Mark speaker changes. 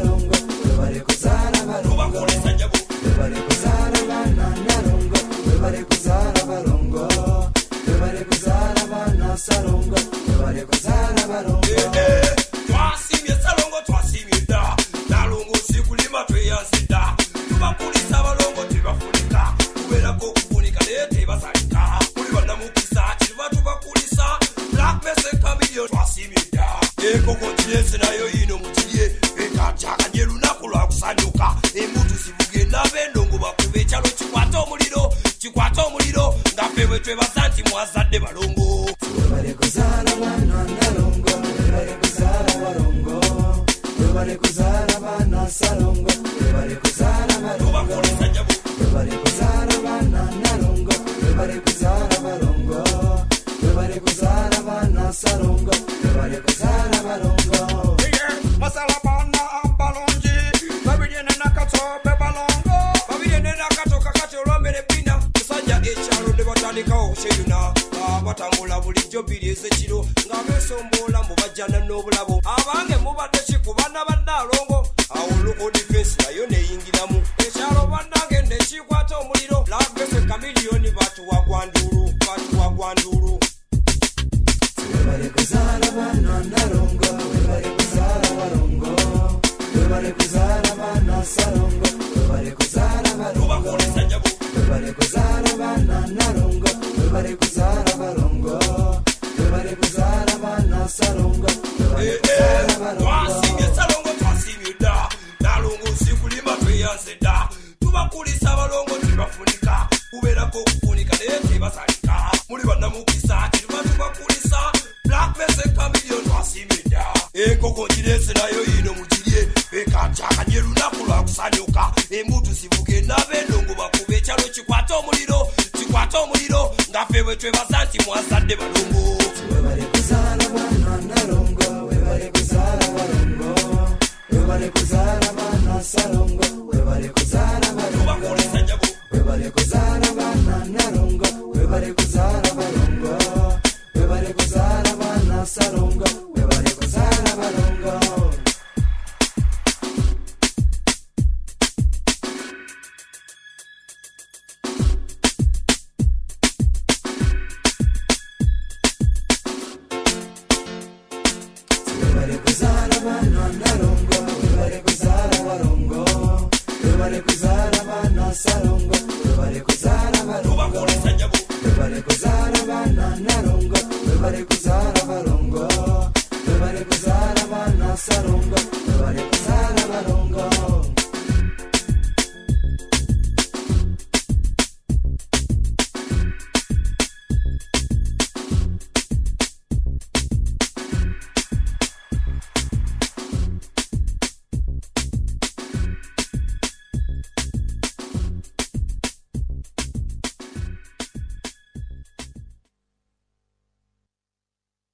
Speaker 1: Salongo, webale kuzala balongo. Webale kuzala bana Nalongo, webale kuzala balongo. Webale kuzala bana Salongo, webale kuzala balongo.
Speaker 2: Twasimye Salongo, twasimye da. Nalongo sikulima tweyanzida. Tubakulisa balongo tebafunika. Kuberako kufunika lete basalika. Kuli banamukisa chiva tubakulisa. Black Mesa Chameleon twasimye da. Ekoko tiyense nayo ino mutiye. Ekachaka nye lunaku lwa kusanyuka. Embutu sivuge n'abendongo bakube ekyalo kikwata omuliro. Kikwata omuliro. Ngafewe twebasanti mwazadde balongo.
Speaker 1: Webale kuzala bana Nalongo, webale kuzala balongo. Webale kuzala bana Salongo, webale kuzala balongo. Webale kuzala bana Nalongo, webale kuzala balongo. Webale kuzala bana Salongo, webale kuzala balongo.
Speaker 2: Masala bana ambalonji. Babirene nakato bebalongo. Babirene nakato kakati olwambere pina. Kusanja ekyalo ne batandikawo okuseyuna. Batambula bulijjo bbiri ez'ekiro nga beesombola mu bajjana n'obulabo. Abange mubadde ki ku baana ba Nalongo. Awo local defense nayo neyingiramu. Ekyalo bannange ne kikwata omuliro. Black Mesa Chameleon batuwa gwanduulu, batuwa gwanduulu.
Speaker 1: Webale kuzala bana Nalongo, webale kuzala balongo. Webale kuzala bana Salongo, webale kuzala balongo. Webale kuzala bana Nalongo, webale kuzala balongo. Webale kuzala bana Salongo, webale kuzala balongo.
Speaker 2: Twasimye Salongo, twasimye da. Nalongo sikulima tweyanze da. Tubakulisa balongo tebafunika. Kuberako kufunika lete basalika. Muli banamukisa chiva tubakulisa. Black Mesa Chameleon twasimye da. Enkoko girense nayo ino mugirye. Ekachaka nye lunaku lwa kusanyuka. Embutu sivuge n'abendongo bakube ekyalo kikwata omuliro. Kikwata omuliro. Ngafewe twebasanti mwazadde balongo.
Speaker 1: Webale kuzala bana Nalongo, webale kuzala balongo. Webale kuzala bana Salongo, webale kuzala balongo. Webale kuzala bana Nalongo, webale kuzala balongo. Webale kuzala bana Salongo, webale kuzala balongo. Webale kuzala bana Nalongo, webale kuzala balongo. Webale kuzala bana Salongo, webale kuzala balongo. Webale kuzala bana Nalongo, webale kuzala balongo. Webale kuzala bana Salongo.